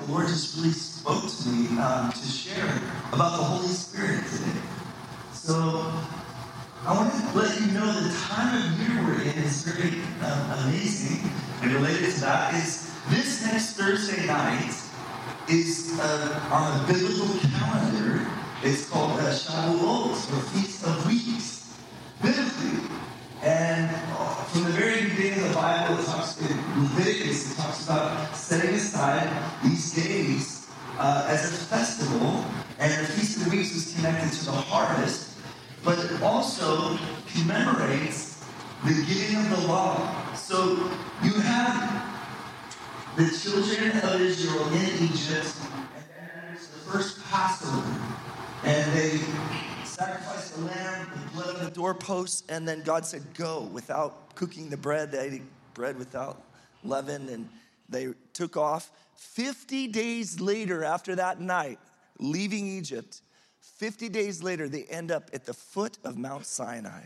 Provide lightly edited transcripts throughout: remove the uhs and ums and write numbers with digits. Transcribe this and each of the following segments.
the Lord just really spoke to me to share about the Holy Spirit today. So I want to let you know the time of year we're in is very amazing. And related to that is this next Thursday night is on the biblical calendar. It's called Shavuot, or Feast of Weeks, biblically. And from the very beginning of the Bible, it talks in Leviticus, it talks about setting aside these days as a festival. And the Feast of Weeks is connected to the harvest, but it also commemorates the giving of the law. So you have the children of Israel in Egypt, and then there's the first Passover. And they sacrificed the lamb, the blood on the doorposts, and then God said, go, without cooking the bread. They ate bread without leaven, and they took off. 50 days later, after that night, leaving Egypt, 50 days later, they end up at the foot of Mount Sinai.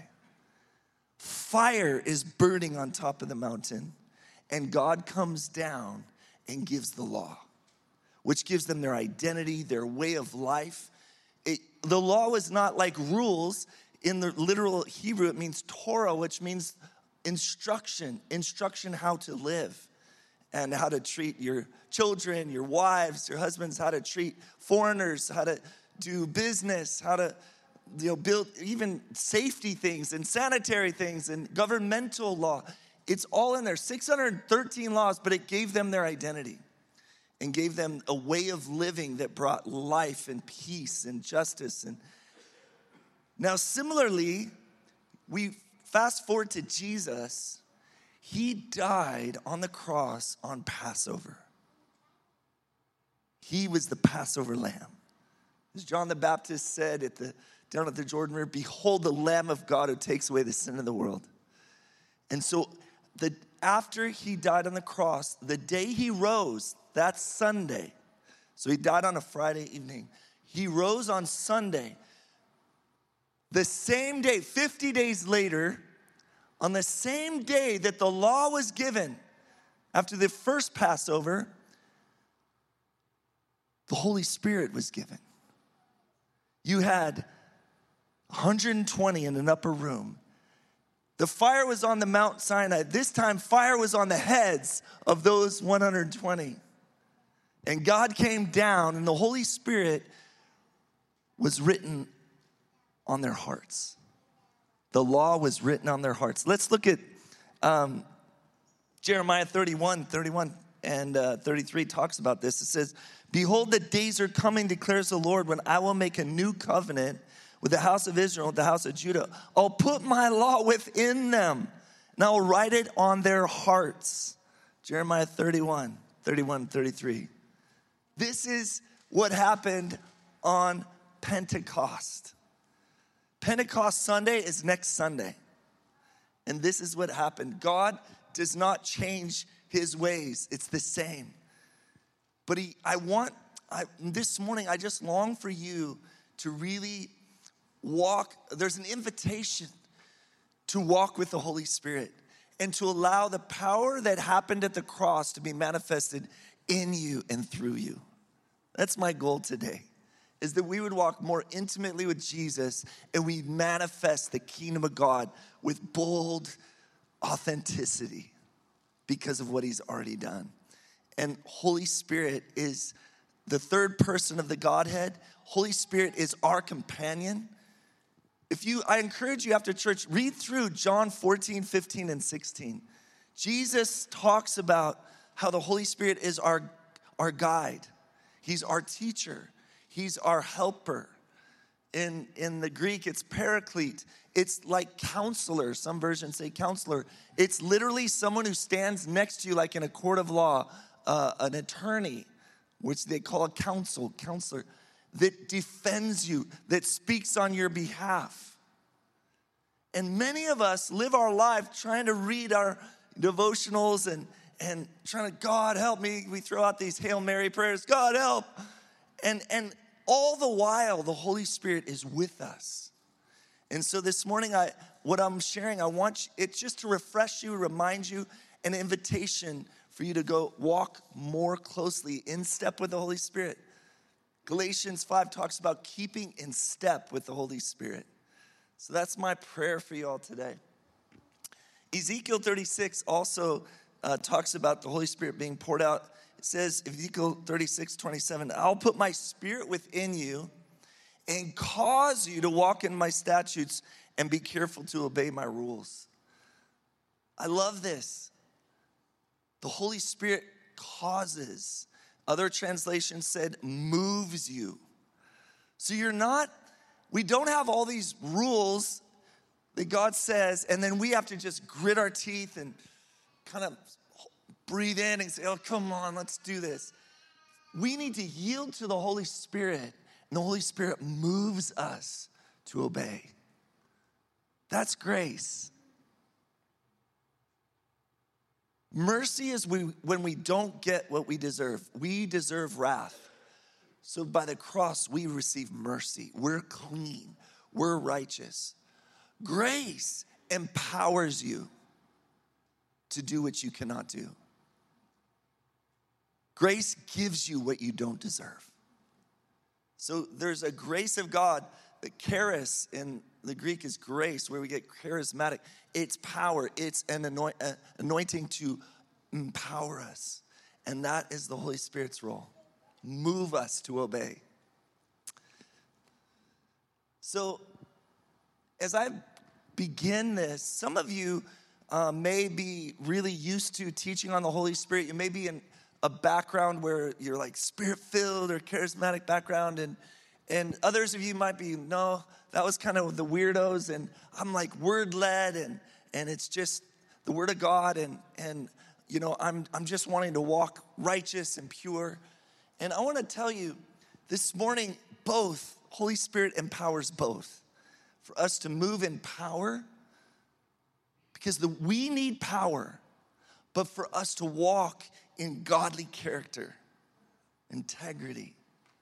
Fire is burning on top of the mountain, and God comes down and gives the law, which gives them their identity, their way of life. The law was not like rules. In the literal Hebrew, it means Torah, which means instruction how to live and how to treat your children, your wives, your husbands, how to treat foreigners, how to do business, how to build even safety things and sanitary things and governmental law. It's all in there, 613 laws, but it gave them their identity and gave them a way of living that brought life and peace and justice. And now, similarly, we fast forward to Jesus. He died on the cross on Passover. He was the Passover lamb. As John the Baptist said down at the Jordan River, behold the Lamb of God who takes away the sin of the world. And so after he died on the cross, the day he rose, that's Sunday. So he died on a Friday evening. He rose on Sunday. The same day, 50 days later, on the same day that the law was given, after the first Passover, the Holy Spirit was given. You had 120 in an upper room. The fire was on the Mount Sinai. This time, fire was on the heads of those 120. And God came down, and the Holy Spirit was written on their hearts. The law was written on their hearts. Let's look at Jeremiah 31 and 33 talks about this. It says, behold, the days are coming, declares the Lord, when I will make a new covenant with the house of Israel, with the house of Judah. I'll put my law within them, and I will write it on their hearts. Jeremiah 31, 33. This is what happened on Pentecost. Pentecost Sunday is next Sunday. And this is what happened. God does not change his ways. It's the same. But this morning, I just long for you to really walk. There's an invitation to walk with the Holy Spirit and to allow the power that happened at the cross to be manifested in you and through you. That's my goal today, is that we would walk more intimately with Jesus and we manifest the kingdom of God with bold authenticity because of what he's already done. And Holy Spirit is the third person of the Godhead. Holy Spirit is our companion. I encourage you after church, read through John 14, 15, and 16. Jesus talks about how the Holy Spirit is our guide. He's our teacher. He's our helper. In the Greek, it's paraclete. It's like counselor. Some versions say counselor. It's literally someone who stands next to you like in a court of law, an attorney, which they call a counselor, that defends you, that speaks on your behalf. And many of us live our life trying to read our devotionals and trying to, God help me. We throw out these Hail Mary prayers, God help. And all the while, the Holy Spirit is with us. And so this morning, what I'm sharing, I want it just to refresh you, remind you, an invitation for you to go walk more closely in step with the Holy Spirit. Galatians 5 talks about keeping in step with the Holy Spirit. So that's my prayer for you all today. Ezekiel 36 also talks about the Holy Spirit being poured out. It says, Ezekiel 36:27, I'll put my spirit within you and cause you to walk in my statutes and be careful to obey my rules. I love this. The Holy Spirit causes. Other translations said moves you. So we don't have all these rules that God says, and then we have to just grit our teeth and kind of breathe in and say, oh, come on, let's do this. We need to yield to the Holy Spirit, and the Holy Spirit moves us to obey. That's grace. Mercy is when we don't get what we deserve. We deserve wrath. So by the cross, we receive mercy. We're clean. We're righteous. Grace empowers you to do what you cannot do. Grace gives you what you don't deserve. So there's a grace of God. The charis in the Greek is grace, where we get charismatic. It's power. It's an anointing to empower us. And that is the Holy Spirit's role. Move us to obey. So as I begin this, some of you may be really used to teaching on the Holy Spirit. You may be in a background where you're like spirit-filled or charismatic background, and others of you might be, no, that was kind of the weirdos, and I'm like word-led, and it's just the word of God, and you know, I'm just wanting to walk righteous and pure. And I want to tell you this morning, both, Holy Spirit empowers both. For us to move in power, because we need power, but for us to walk in godly character, integrity.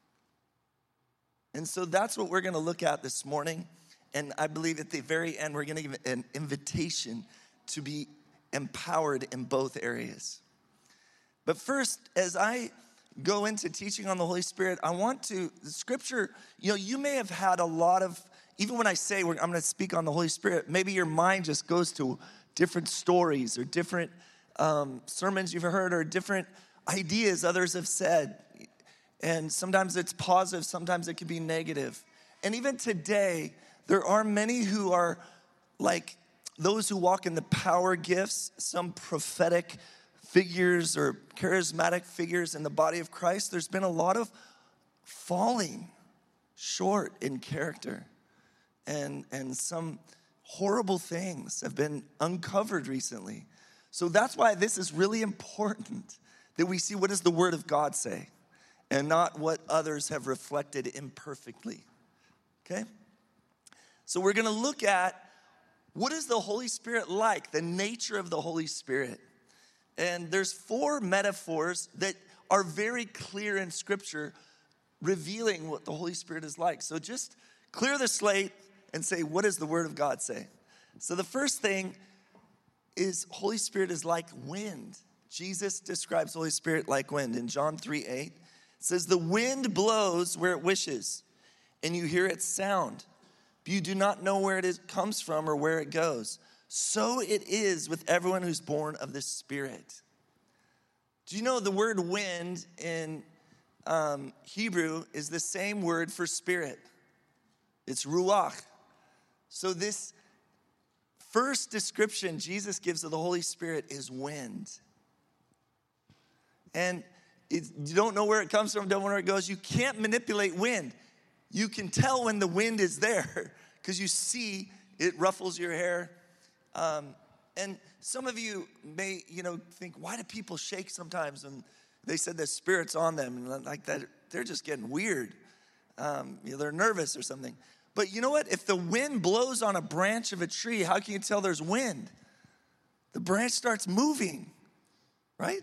And so that's what we're going to look at this morning. And I believe at the very end, we're going to give an invitation to be empowered in both areas. But first, as I go into teaching on the Holy Spirit, the scripture, you may have had a lot of, even when I say I'm going to speak on the Holy Spirit, maybe your mind just goes to different stories or different sermons you've heard or different ideas others have said. And sometimes it's positive, sometimes it can be negative. And even today, there are many who are like those who walk in the power gifts, some prophetic figures or charismatic figures in the body of Christ. There's been a lot of falling short in character. And some horrible things have been uncovered recently. So that's why this is really important, that we see what does the Word of God say and not what others have reflected imperfectly, okay? So we're gonna look at what is the Holy Spirit like, the nature of the Holy Spirit. And there's 4 metaphors that are very clear in Scripture revealing what the Holy Spirit is like. So just clear the slate and say, what does the Word of God say? So the first thing is Holy Spirit is like wind. Jesus describes Holy Spirit like wind. In John 3:8, it says, the wind blows where it wishes, and you hear its sound, but you do not know where it comes from or where it goes. So it is with everyone who's born of the Spirit. Do you know the word wind in Hebrew is the same word for spirit? It's ruach. So this first description Jesus gives of the Holy Spirit is wind. And you don't know where it comes from, don't know where it goes. You can't manipulate wind. You can tell when the wind is there because you see it ruffles your hair. And some of you may, think, why do people shake sometimes when they said the Spirit's on them? And like that, they're just getting weird. They're nervous or something. But you know what? If the wind blows on a branch of a tree, how can you tell there's wind? The branch starts moving, right?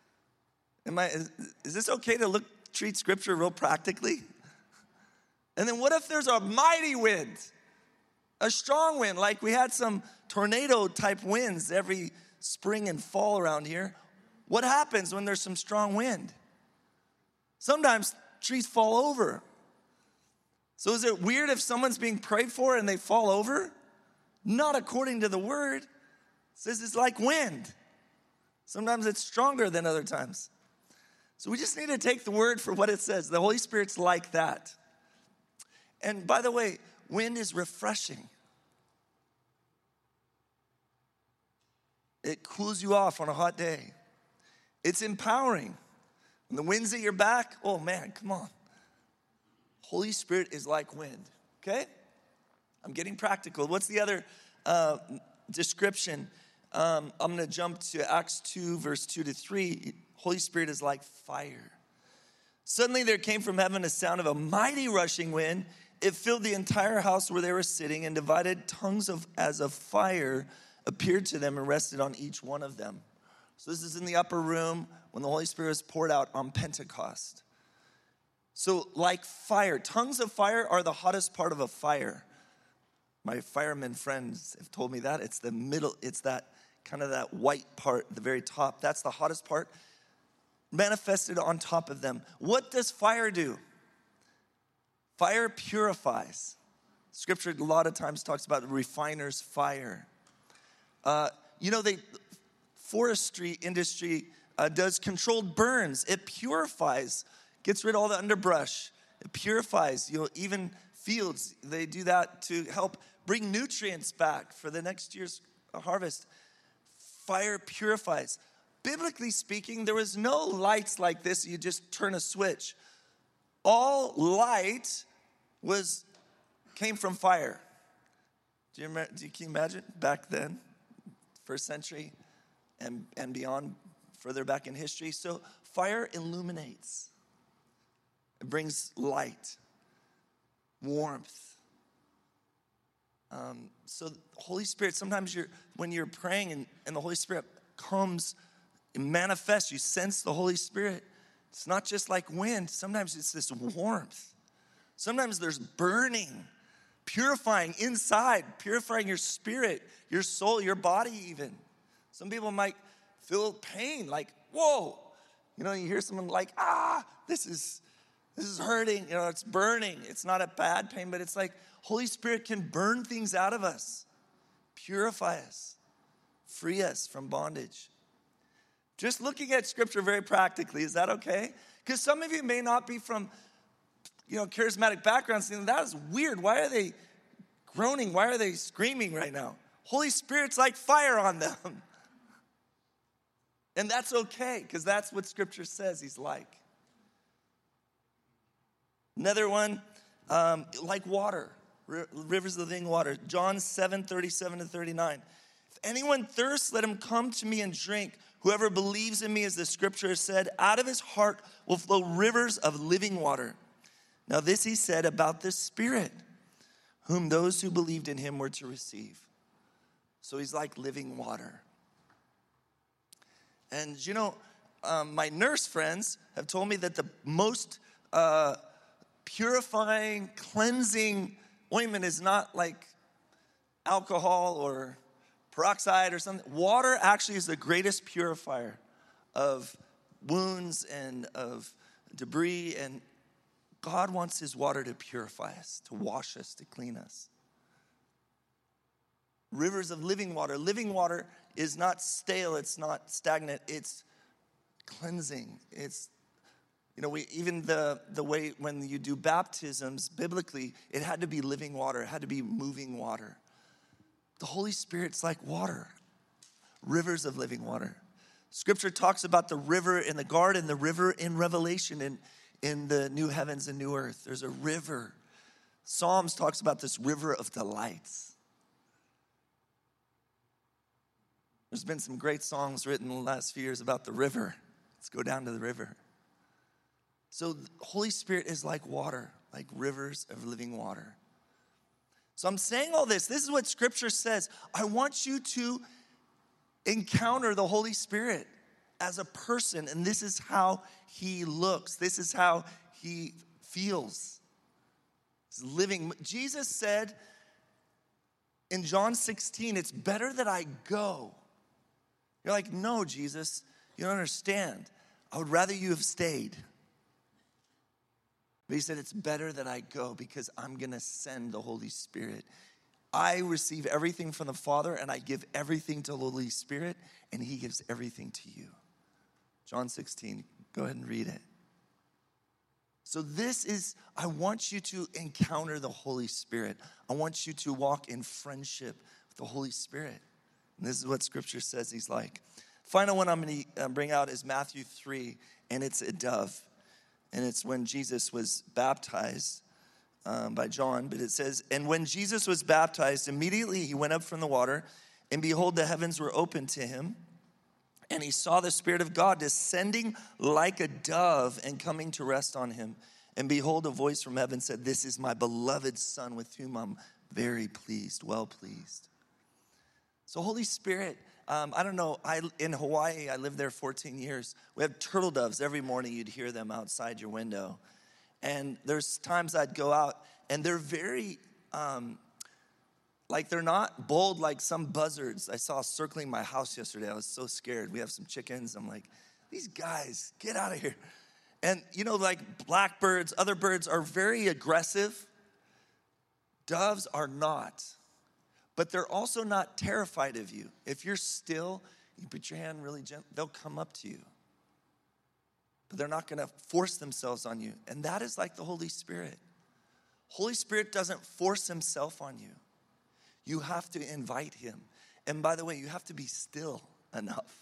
Is this okay to treat Scripture real practically? And then what if there's a mighty wind, a strong wind, like we had some tornado type winds every spring and fall around here? What happens when there's some strong wind? Sometimes trees fall over. So is it weird if someone's being prayed for and they fall over? Not according to the word. It says it's like wind. Sometimes it's stronger than other times. So we just need to take the word for what it says. The Holy Spirit's like that. And by the way, wind is refreshing. It cools you off on a hot day. It's empowering. When the wind's at your back, oh man, come on. Holy Spirit is like wind, okay? I'm getting practical. What's the other description? I'm going to jump to Acts 2, verse 2 to 3. Holy Spirit is like fire. Suddenly there came from heaven a sound of a mighty rushing wind. It filled the entire house where they were sitting, and divided tongues as of fire appeared to them and rested on each one of them. So this is in the upper room when the Holy Spirit was poured out on Pentecost. So like fire, tongues of fire are the hottest part of a fire. My fireman friends have told me that. It's the middle, it's that kind of that white part, the very top. That's the hottest part manifested on top of them. What does fire do? Fire purifies. Scripture a lot of times talks about the refiner's fire. The forestry industry does controlled burns. It purifies, gets rid of all the underbrush. It purifies, even fields. They do that to help bring nutrients back for the next year's harvest. Fire purifies. Biblically speaking, there was no lights like this. You just turn a switch. All light came from fire. Can you imagine back then, first century and beyond, further back in history? So fire illuminates. It brings light, warmth. So the Holy Spirit, sometimes when you're praying and the Holy Spirit comes and manifests, you sense the Holy Spirit. It's not just like wind. Sometimes it's this warmth. Sometimes there's burning, purifying inside, purifying your spirit, your soul, your body even. Some people might feel pain, like, whoa. You hear someone like, this is hurting. It's burning. It's not a bad pain, but it's like Holy Spirit can burn things out of us, purify us, free us from bondage. Just looking at Scripture very practically, is that okay? Because some of you may not be from, charismatic backgrounds. That is weird. Why are they groaning? Why are they screaming right now? Holy Spirit's like fire on them. And that's okay, because that's what Scripture says he's like. Another one, like water, rivers of living water. John 7:37-39. If anyone thirsts, let him come to me and drink. Whoever believes in me, as the Scripture has said, out of his heart will flow rivers of living water. Now this he said about the Spirit, whom those who believed in him were to receive. So he's like living water. And my nurse friends have told me that the most purifying, cleansing ointment is not like alcohol or peroxide or something. Water actually is the greatest purifier of wounds and of debris, and God wants his water to purify us, to wash us, to clean us. Rivers of living water. Living water is not stale, it's not stagnant, it's cleansing. It's, even the way when you do baptisms, biblically, it had to be living water, it had to be moving water. The Holy Spirit's like water, rivers of living water. Scripture talks about the river in the garden, the river in Revelation, in the new heavens and new earth. There's a river. Psalms talks about this river of delights. There's been some great songs written in the last few years about the river. Let's go down to the river. So the Holy Spirit is like water, like rivers of living water. So I'm saying all this. This is what Scripture says. I want you to encounter the Holy Spirit as a person, and this is how he looks. This is how he feels. He's living. Jesus said in John 16, it's better that I go. You're like, no, Jesus, You don't understand. I would rather you have stayed. But he said, it's better that I go because I'm going to send the Holy Spirit. I receive everything from the Father, and I give everything to the Holy Spirit, and he gives everything to you. John 16, go ahead and read it. So this is, I want you to encounter the Holy Spirit. I want you to walk in friendship with the Holy Spirit. And this is what Scripture says he's like. Final one I'm going to bring out is Matthew 3, and it's a dove. And it's when Jesus was baptized by John. But it says, and when Jesus was baptized, immediately he went up from the water, and behold, the heavens were opened to him. And he saw the Spirit of God descending like a dove and coming to rest on him. And behold, a voice from heaven said, this is my beloved Son with whom I'm very pleased, well pleased. So Holy Spirit, I don't know, in Hawaii, I lived there 14 years. We have turtle doves. Every morning you'd hear them outside your window. And there's times I'd go out, and they're very, they're not bold like some buzzards I saw circling my house yesterday. I was so scared. We have some chickens. I'm like, these guys, get out of here. And, like blackbirds, other birds are very aggressive. Doves are not. But they're also not terrified of you. If you're still, you put your hand really gentle, they'll come up to you. But they're not going to force themselves on you. And that is like the Holy Spirit. Holy Spirit doesn't force himself on you. You have to invite him. And by the way, you have to be still enough.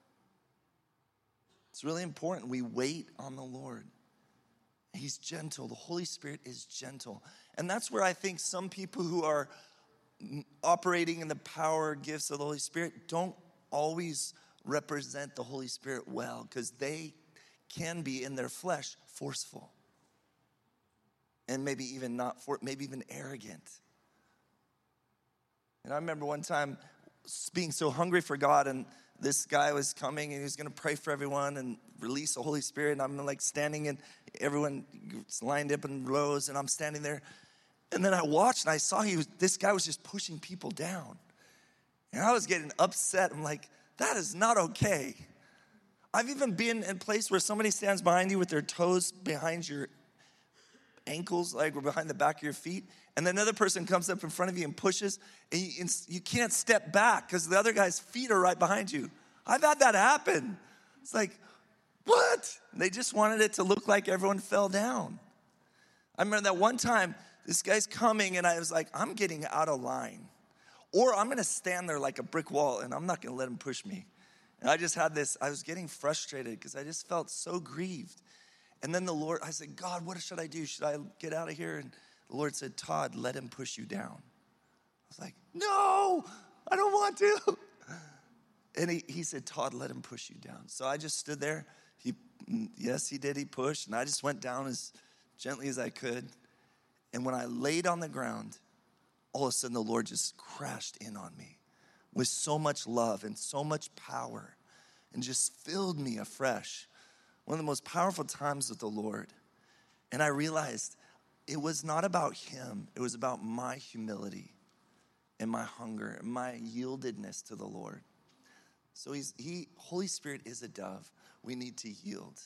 It's really important. We wait on the Lord. He's gentle. The Holy Spirit is gentle. And that's where I think some people who are operating in the power gifts of the Holy Spirit don't always represent the Holy Spirit well, because they can be in their flesh forceful. And maybe even maybe even arrogant. And I remember one time being so hungry for God, and this guy was coming and he was going to pray for everyone and release the Holy Spirit. And I'm like standing, and everyone lined up in rows, and I'm standing there. And then I watched and I saw this guy was just pushing people down. And I was getting upset. I'm like, that is not okay. I've even been in a place where somebody stands behind you with their toes behind your ankles, like or behind the back of your feet. And then another person comes up in front of you and pushes, and you can't step back because the other guy's feet are right behind you. I've had that happen. It's like, what? And they just wanted it to look like everyone fell down. I remember that one time, this guy's coming, and I was like, I'm getting out of line. Or I'm going to stand there like a brick wall, and I'm not going to let him push me. And I just had this, I was getting frustrated because I just felt so grieved. And then the Lord, I said, God, what should I do? Should I get out of here? And the Lord said, Todd, let him push you down. I was like, no, I don't want to. And he said, Todd, let him push you down. So I just stood there. Yes, he did. He pushed. And I just went down as gently as I could. And when I laid on the ground, all of a sudden the Lord just crashed in on me with so much love and so much power and just filled me afresh. One of the most powerful times with the Lord. And I realized it was not about him. It was about my humility and my hunger and my yieldedness to the Lord. So Holy Spirit is a dove. We need to yield.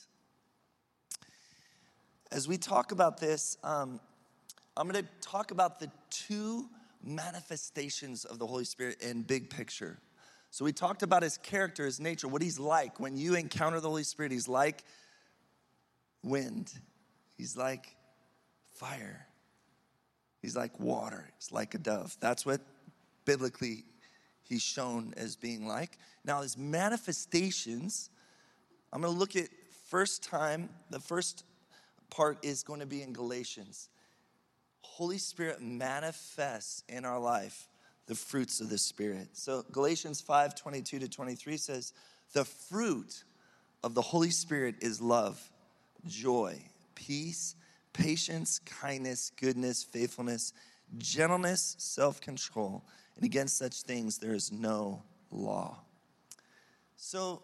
As we talk about this, I'm going to talk about the two manifestations of the Holy Spirit in big picture. So we talked about his character, his nature, what he's like. When you encounter the Holy Spirit, he's like wind. He's like fire. He's like water. He's like a dove. That's what biblically he's shown as being like. Now his manifestations, I'm going to look at the first part is going to be in Galatians. Holy Spirit manifests in our life the fruits of the Spirit. So Galatians 5:22-23 says, the fruit of the Holy Spirit is love, joy, peace, patience, kindness, goodness, faithfulness, gentleness, self-control. And against such things there is no law. So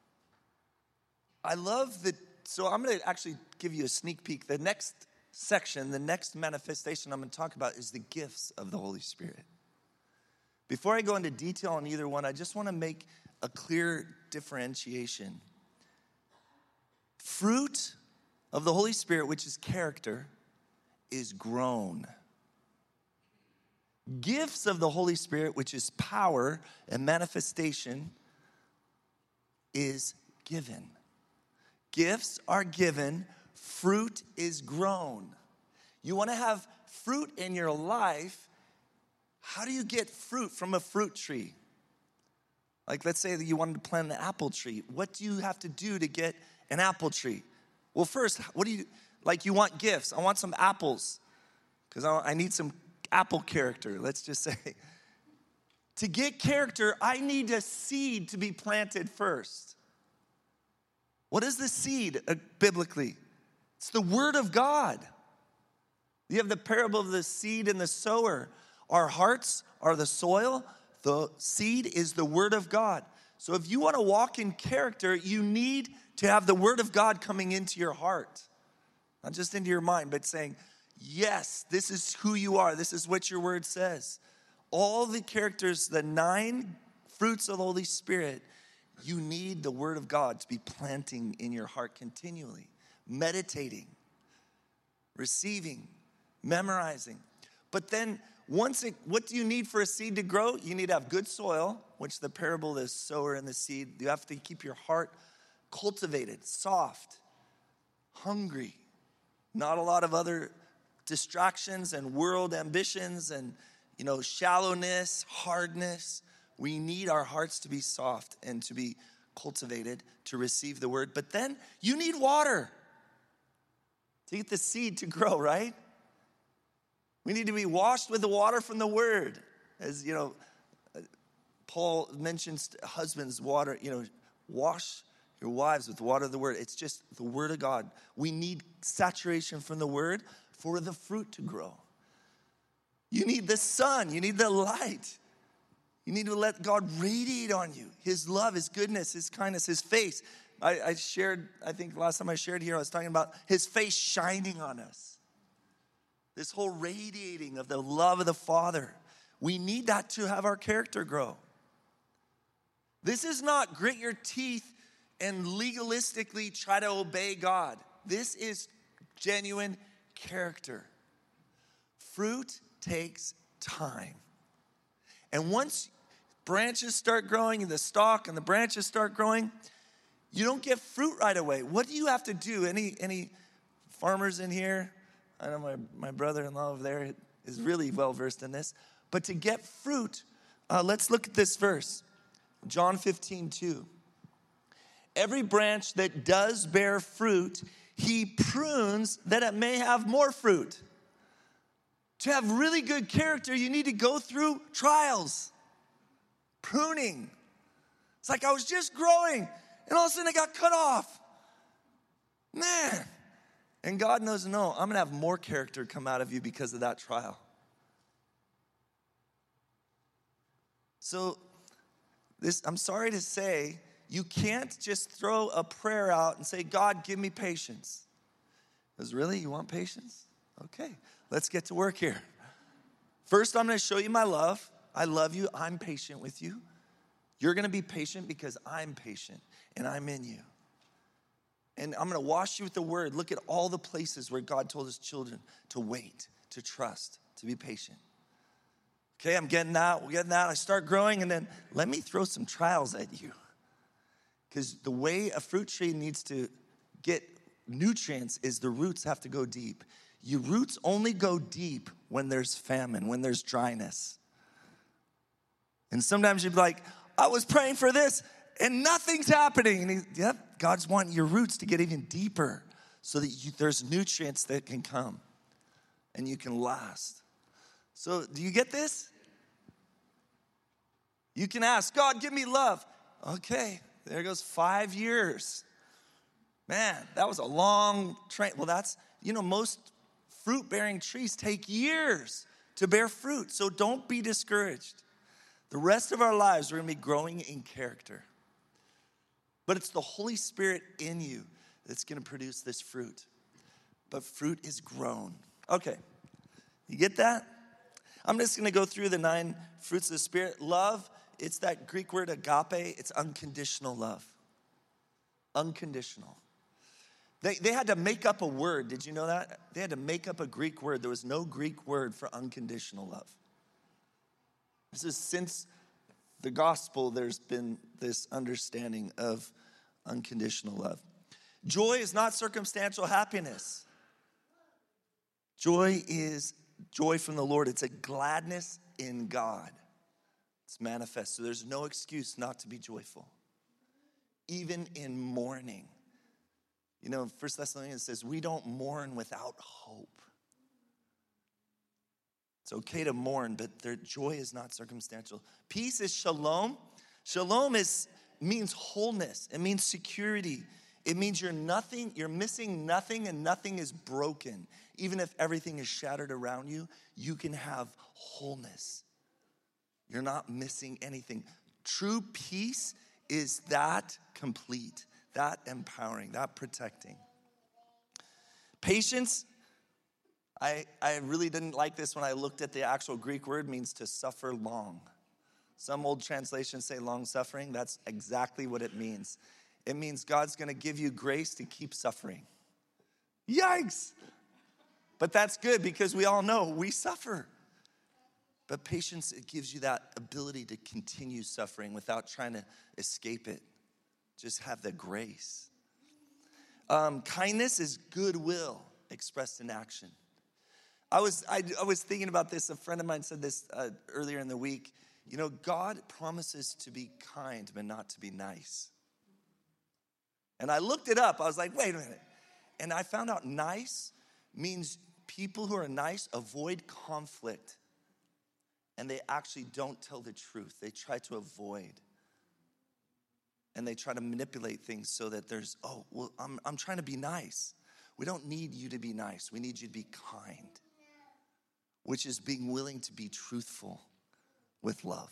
I'm going to actually give you a sneak peek. The next section, the next manifestation I'm going to talk about is the gifts of the Holy Spirit. Before I go into detail on either one, I just want to make a clear differentiation. Fruit of the Holy Spirit, which is character, is grown. Gifts of the Holy Spirit, which is power and manifestation, is given. Gifts are given, fruit is grown. You want to have fruit in your life. How do you get fruit from a fruit tree? Like, let's say that you wanted to plant an apple tree. What do you have to do to get an apple tree? Well, first, you want gifts. I want some apples because I need some apple character, let's just say. To get character, I need a seed to be planted first. What is the seed biblically? It's the word of God. You have the parable of the seed and the sower. Our hearts are the soil. The seed is the word of God. So if you want to walk in character, you need to have the word of God coming into your heart. Not just into your mind, but saying, yes, this is who you are. This is what your word says. All the characters, the 9 fruits of the Holy Spirit, you need the word of God to be planting in your heart continually, meditating, receiving, memorizing. But then what do you need for a seed to grow? You need to have good soil, which the parable of the sower and the seed. You have to keep your heart cultivated, soft, hungry. Not a lot of other distractions and world ambitions and, shallowness, hardness. We need our hearts to be soft and to be cultivated to receive the word. But then you need water to get the seed to grow, right? We need to be washed with the water from the word. As, Paul mentions husbands, water, wash your wives with the water of the word. It's just the word of God. We need saturation from the word for the fruit to grow. You need the sun. You need the light. You need to let God radiate on you. His love, his goodness, his kindness, his face. I think last time I shared here, I was talking about his face shining on us. This whole radiating of the love of the Father. We need that to have our character grow. This is not grit your teeth and legalistically try to obey God. This is genuine character. Fruit takes time. And once branches start growing and the stalk and the branches start growing, you don't get fruit right away. What do you have to do? Any farmers in here? I know my brother-in-law over there is really well-versed in this. But to get fruit, let's look at this verse. John 15:2. Every branch that does bear fruit, he prunes that it may have more fruit. To have really good character, you need to go through trials. Pruning. It's like I was just growing, and all of a sudden I got cut off. Man. And God knows, no, I'm going to have more character come out of you because of that trial. So, I'm sorry to say, you can't just throw a prayer out and say, God, give me patience. Because really, you want patience? Okay, let's get to work here. First, I'm going to show you my love. I love you. I'm patient with you. You're going to be patient because I'm patient and I'm in you. And I'm going to wash you with the word. Look at all the places where God told his children to wait, to trust, to be patient. Okay, I'm getting that. We're getting that. I start growing, and then let me throw some trials at you. Because the way a fruit tree needs to get nutrients is the roots have to go deep. Your roots only go deep when there's famine, when there's dryness. And sometimes you'd be like, I was praying for this, and nothing's happening. And God's wanting your roots to get even deeper so that there's nutrients that can come and you can last. So do you get this? You can ask, God, give me love. Okay, there goes 5 years. Man, that was a long train. Well, that's, most fruit-bearing trees take years to bear fruit. So don't be discouraged. The rest of our lives, we're going to be growing in character. But it's the Holy Spirit in you that's going to produce this fruit. But fruit is grown. Okay, you get that? I'm just going to go through the 9 fruits of the Spirit. Love, it's that Greek word agape. It's unconditional love. Unconditional. They had to make up a word. Did you know that? They had to make up a Greek word. There was no Greek word for unconditional love. This is since the gospel, there's been this understanding of unconditional love. Joy is not circumstantial happiness. Joy is joy from the Lord. It's a gladness in God. It's manifest. So there's no excuse not to be joyful, even in mourning. You know, 1 Thessalonians says, we don't mourn without hope. It's okay to mourn, but their joy is not circumstantial. Peace is shalom. Shalom means wholeness. It means security. It means you're missing nothing, and nothing is broken. Even if everything is shattered around you, you can have wholeness. You're not missing anything. True peace is that complete, that empowering, that protecting. Patience, I really didn't like this when I looked at the actual Greek word, means to suffer long. Some old translations say long suffering. That's exactly what it means. It means God's gonna give you grace to keep suffering. Yikes! But that's good because we all know we suffer. But patience, it gives you that ability to continue suffering without trying to escape it. Just have the grace. Kindness is goodwill expressed in action. I was thinking about this. A friend of mine said this earlier in the week. You know, God promises to be kind, but not to be nice. And I looked it up. I was like, wait a minute. And I found out nice means people who are nice avoid conflict. And they actually don't tell the truth. They try to avoid. And they try to manipulate things so that there's, I'm trying to be nice. We don't need you to be nice. We need you to be kind, which is being willing to be truthful with love.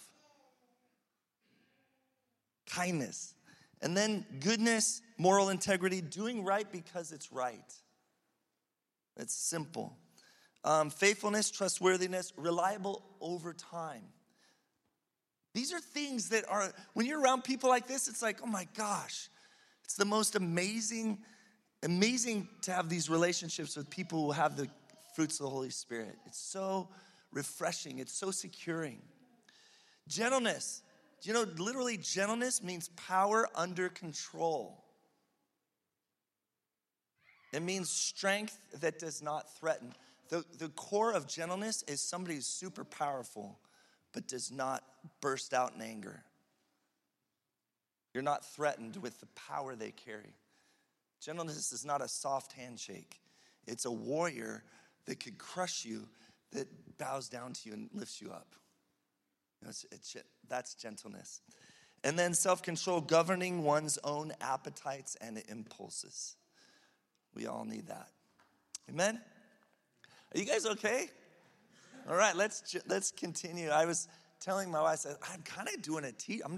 Kindness. And then goodness, moral integrity, doing right because it's right. It's simple. Faithfulness, trustworthiness, reliable over time. These are things that are, when you're around people like this, it's like, oh my gosh, it's the most amazing to have these relationships with people who have the fruits of the Holy Spirit. It's so refreshing. It's so securing. Gentleness. You know, literally gentleness means power under control. It means strength that does not threaten. The core of gentleness is somebody who's super powerful, but does not burst out in anger. You're not threatened with the power they carry. Gentleness is not a soft handshake. It's a warrior that could crush you, that bows down to you and lifts you up. You know, that's gentleness. And then self-control, governing one's own appetites and impulses. We all need that. Amen? Are you guys okay? All right, let's continue. I was telling my wife, I said, I'm kind of doing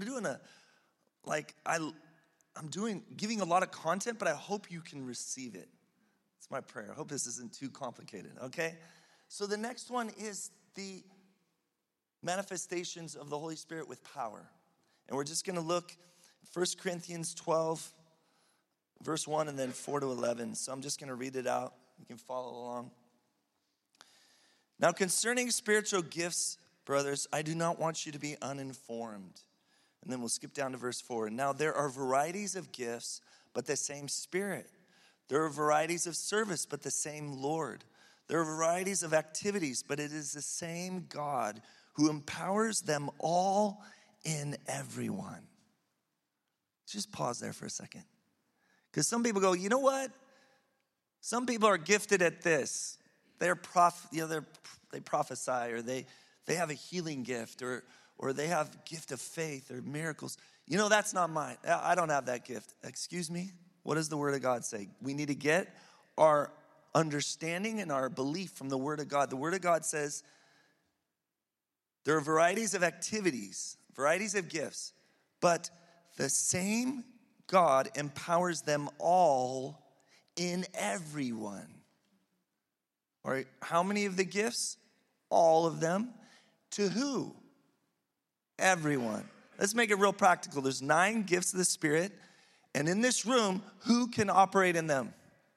giving a lot of content, but I hope you can receive it. It's my prayer. I hope this isn't too complicated, okay? So the next one is the manifestations of the Holy Spirit with power. And we're just gonna look 1 Corinthians 12, verse 1, and then 4 to 11. So I'm just gonna read it out. You can follow along. Now, concerning spiritual gifts, brothers, I do not want you to be uninformed. And then we'll skip down to verse 4. Now, there are varieties of gifts, but the same Spirit. There are varieties of service, but the same Lord. There are varieties of activities, but it is the same God who empowers them all in everyone. Just pause there for a second. Because some people go, you know what? Some people are gifted at this. They prophesy, or they have a healing gift, or they have a gift of faith or miracles. You know, that's not mine. I don't have that gift. Excuse me? What does the Word of God say? We need to get our understanding and our belief from the Word of God. The Word of God says there are varieties of activities, varieties of gifts, but the same God empowers them all in everyone. All right, how many of the gifts? All of them. To who? Everyone. Let's make it real practical. There's 9 gifts of the Spirit. And in this room, who can operate in them?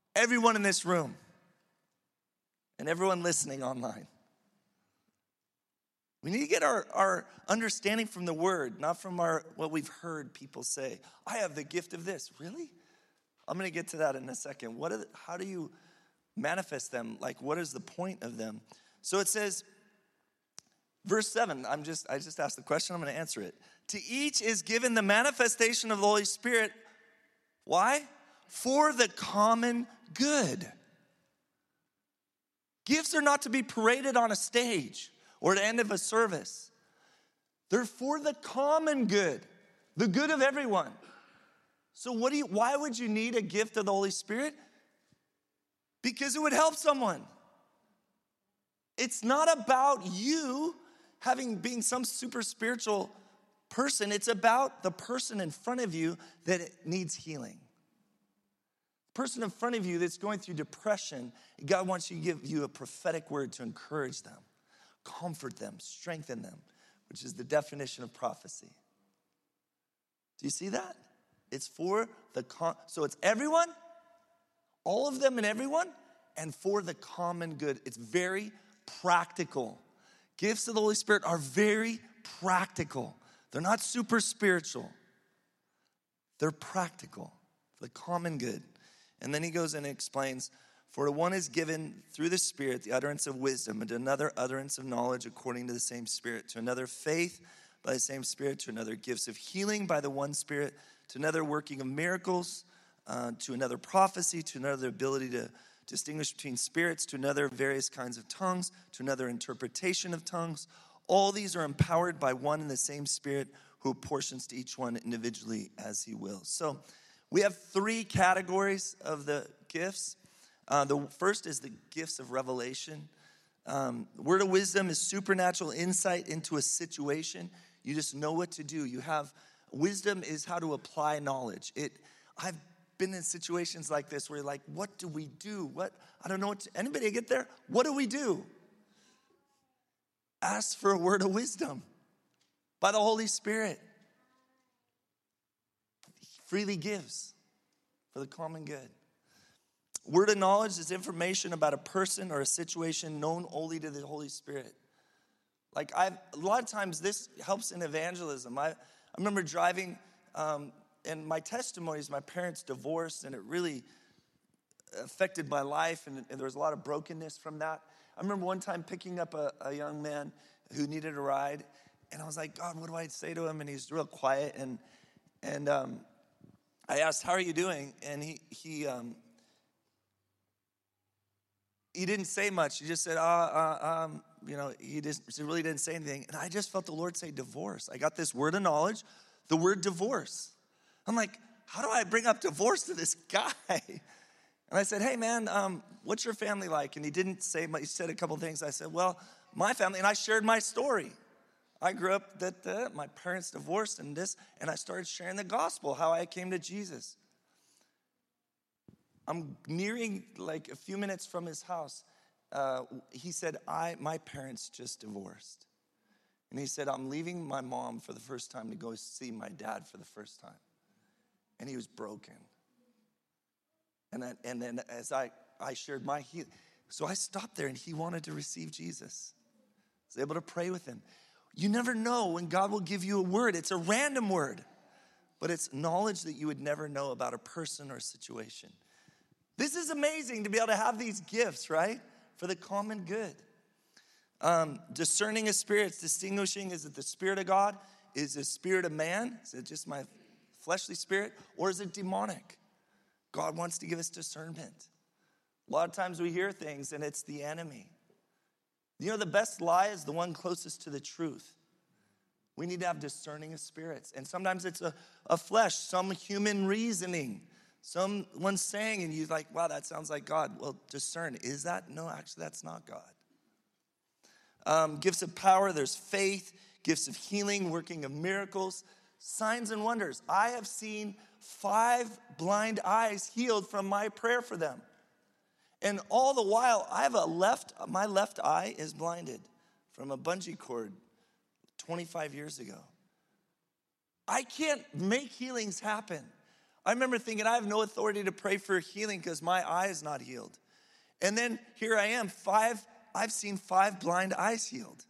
Everyone in this room and everyone listening online. We need to get our understanding from the word, not from what we've heard people say. I have the gift of this. Really? I'm going to get to that in a second. How do you manifest them? Like, what is the point of them? So it says, verse 7, I just asked the question, I'm going to answer it. To each is given the manifestation of the Holy Spirit. Why? For the common good. Gifts are not to be paraded on a stage or at the end of a service. They're for the common good, the good of everyone. So why would you need a gift of the Holy Spirit? Because it would help someone. It's not about you being some super spiritual person. It's about the person in front of you that needs healing. The person in front of you that's going through depression, God wants to give you a prophetic word to encourage them, comfort them, strengthen them, which is the definition of prophecy. Do you see that? It's for so it's everyone, all of them and everyone, and for the common good. It's very practical. Gifts of the Holy Spirit are very practical. They're not super spiritual. They're practical for the common good. And then he goes and explains, for to one is given through the Spirit the utterance of wisdom, and to another utterance of knowledge according to the same Spirit, to another faith by the same Spirit, to another gifts of healing by the one Spirit, to another working of miracles, to another prophecy, to another ability to distinguish between spirits, to another various kinds of tongues, to another interpretation of tongues. All these are empowered by one and the same Spirit who apportions to each one individually as he wills. So we have 3 categories of the gifts. The first is the gifts of revelation. Word of wisdom is supernatural insight into a situation. You just know what to do. Wisdom is how to apply knowledge. I've been in situations like this where you're like, what do we do? I don't know anybody get there? What do we do? Ask for a word of wisdom by the Holy Spirit. He freely gives for the common good. Word of knowledge is information about a person or a situation known only to the Holy Spirit. Like a lot of times this helps in evangelism. I remember driving, and my testimony is my parents divorced, and it really affected my life, and there was a lot of brokenness from that. I remember one time picking up a young man who needed a ride, and I was like, God, what do I say to him? And he's real quiet, and I asked, how are you doing? And he didn't say much. He just said, he really didn't say anything. And I just felt the Lord say divorce. I got this word of knowledge, the word divorce. I'm like, how do I bring up divorce to this guy? And I said, hey man, what's your family like? And he didn't say much. He said a couple things. I said, well, my family, and I shared my story. I grew up that my parents divorced and I started sharing the gospel, how I came to Jesus. I'm nearing like a few minutes from his house. He said, my parents just divorced. And he said, I'm leaving my mom for the first time to go see my dad for the first time. And he was broken. And then as I shared my healing, so I stopped there and he wanted to receive Jesus. I was able to pray with him. You never know when God will give you a word. It's a random word, but it's knowledge that you would never know about a person or a situation. This is amazing to be able to have these gifts, right? For the common good. Discerning of spirits, distinguishing, is it the Spirit of God? Is it the spirit of man? Is it just my fleshly spirit? Or is it demonic? God wants to give us discernment. A lot of times we hear things and it's the enemy. You know, the best lie is the one closest to the truth. We need to have discerning of spirits. And sometimes it's a flesh, some human reasoning. Someone's saying, and you're like, wow, that sounds like God. Well, discern. Is that? No, actually, that's not God. Gifts of power, there's faith. Gifts of healing, working of miracles. Signs and wonders. I have seen 5 blind eyes healed from my prayer for them. And all the while, my left eye is blinded from a bungee cord 25 years ago. I can't make healings happen. I remember thinking, I have no authority to pray for healing because my eye is not healed. And then here I am, I've seen 5 blind eyes healed.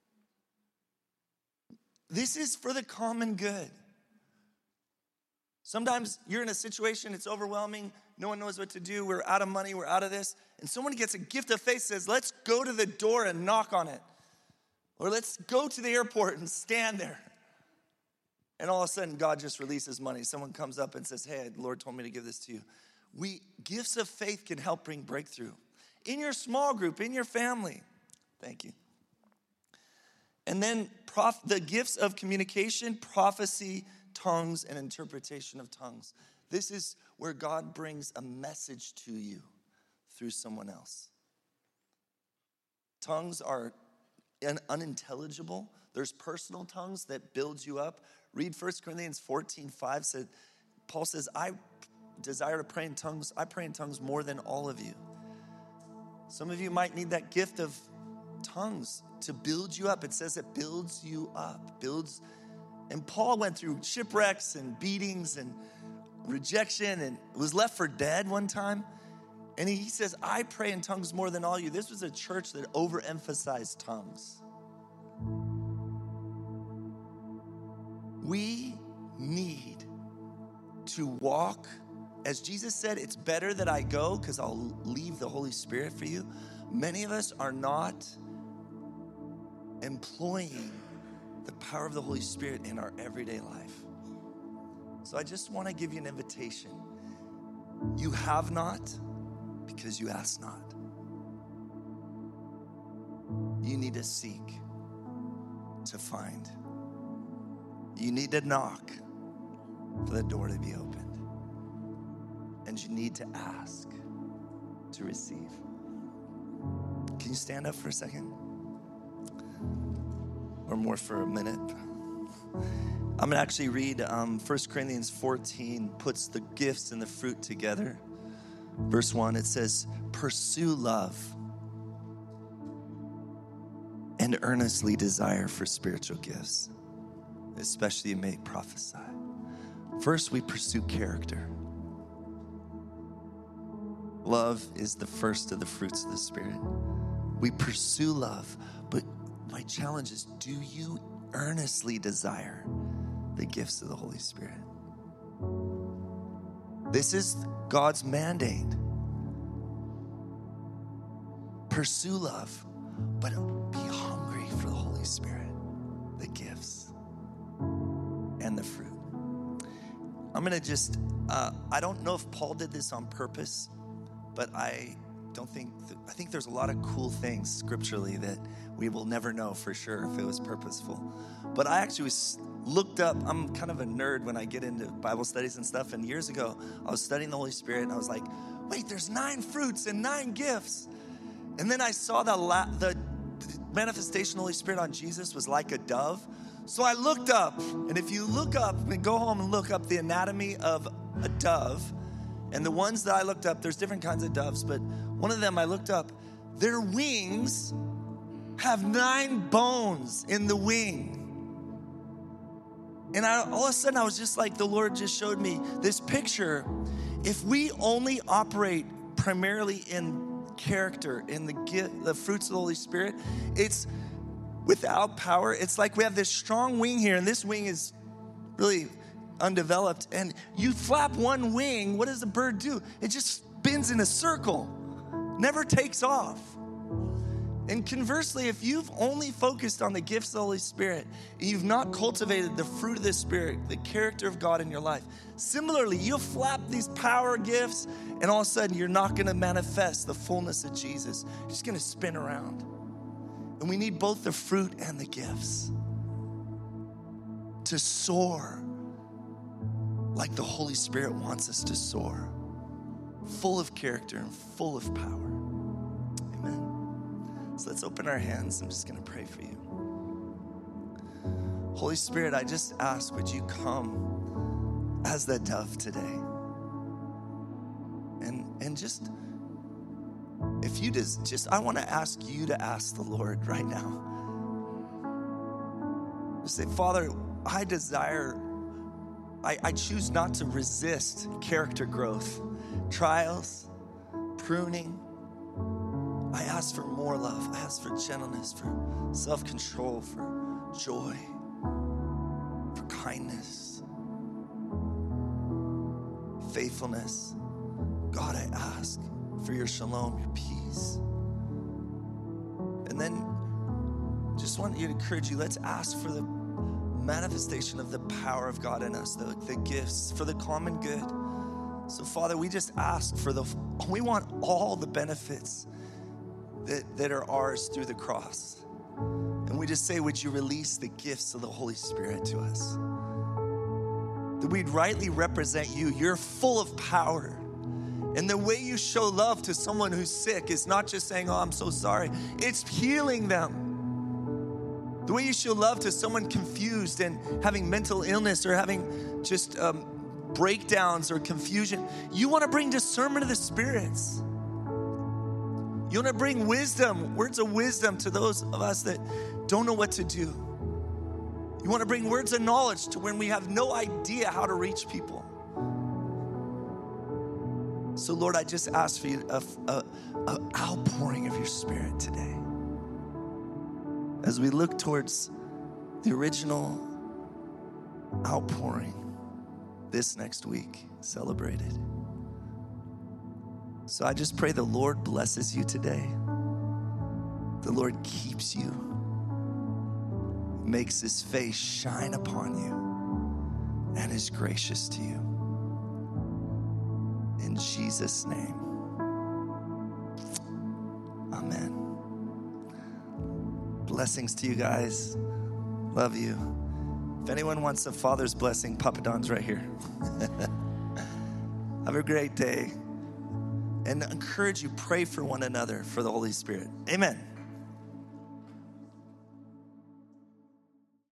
This is for the common good. Sometimes you're in a situation, it's overwhelming, no one knows what to do, we're out of money, we're out of this, and someone gets a gift of faith, says, let's go to the door and knock on it. Or let's go to the airport and stand there. And all of a sudden, God just releases money. Someone comes up and says, hey, the Lord told me to give this to you. Gifts of faith can help bring breakthrough. In your small group, in your family. Thank you. And then the gifts of communication, prophecy, tongues, and interpretation of tongues. This is where God brings a message to you through someone else. Tongues are unintelligible. There's personal tongues that build you up. Read 1 Corinthians 14:5 Paul says, I desire to pray in tongues. I pray in tongues more than all of you. Some of you might need that gift of tongues to build you up. It says it builds you up, and Paul went through shipwrecks and beatings and rejection and was left for dead one time. And he says, I pray in tongues more than all you. This was a church that overemphasized tongues. We need to walk, as Jesus said, it's better that I go because I'll leave the Holy Spirit for you. Many of us are not employing the power of the Holy Spirit in our everyday life. So I just want to give you an invitation. You have not because you ask not. You need to seek to find. You need to knock for the door to be opened. And you need to ask to receive. Can you stand up for a second? Or more for a minute? I'm going to actually read 1 Corinthians 14, puts the gifts and the fruit together. Verse 1, it says, pursue love and earnestly desire for spiritual gifts, especially you may prophesy. First, we pursue character. Love is the first of the fruits of the Spirit. We pursue love, but my challenge is, do you earnestly desire the gifts of the Holy Spirit? This is God's mandate. Pursue love, but be hungry for the Holy Spirit, the gifts and the fruit. I'm going to just, I don't know if Paul did this on purpose, but I think there's a lot of cool things scripturally that we will never know for sure if it was purposeful. But I actually looked up, I'm kind of a nerd when I get into Bible studies and stuff, and years ago, I was studying the Holy Spirit, and I was like, wait, there's 9 fruits and 9 gifts. And then I saw the manifestation of the Holy Spirit on Jesus was like a dove. So I looked up, and if you look up, and go home and look up the anatomy of a dove, and the ones that I looked up, there's different kinds of doves, but one of them I looked up, their wings have 9 bones in the wing. And all of a sudden I was just like, the Lord just showed me this picture. If we only operate primarily in character, in the fruits of the Holy Spirit, it's without power. It's like we have this strong wing here, and this wing is really undeveloped. And you flap one wing, what does the bird do? It just spins in a circle, never takes off. And conversely, if you've only focused on the gifts of the Holy Spirit, and you've not cultivated the fruit of the Spirit, the character of God in your life, similarly, you'll flap these power gifts, and all of a sudden, you're not going to manifest the fullness of Jesus. You're just going to spin around. And we need both the fruit and the gifts to soar like the Holy Spirit wants us to soar, full of character and full of power. Amen. So let's open our hands. I'm just going to pray for you. Holy Spirit, I just ask, would you come as the dove today? And just, if you just, I want to ask you to ask the Lord right now. Just say, Father, I desire I choose not to resist character growth, trials, pruning. I ask for more love. I ask for gentleness, for self-control, for joy, for kindness, faithfulness. God, I ask for your shalom, your peace. And then just want you to encourage you, let's ask for the manifestation of the power of God in us, the gifts for the common good. So Father, we just ask for we want all the benefits that are ours through the cross. And we just say, would you release the gifts of the Holy Spirit to us? That we'd rightly represent you. You're full of power. And the way you show love to someone who's sick is not just saying, oh, I'm so sorry. It's healing them. The way you show love to someone confused and having mental illness or having just breakdowns or confusion. You want to bring discernment of the spirits. You want to bring wisdom, words of wisdom to those of us that don't know what to do. You want to bring words of knowledge to when we have no idea how to reach people. So Lord, I just ask for you an outpouring of your Spirit today. As we look towards the original outpouring this next week, celebrated. So I just pray the Lord blesses you today. The Lord keeps you, makes his face shine upon you, and is gracious to you. In Jesus' name, amen. Blessings to you guys. Love you. If anyone wants a Father's blessing, Papa Don's right here. Have a great day. And encourage you, pray for one another for the Holy Spirit. Amen.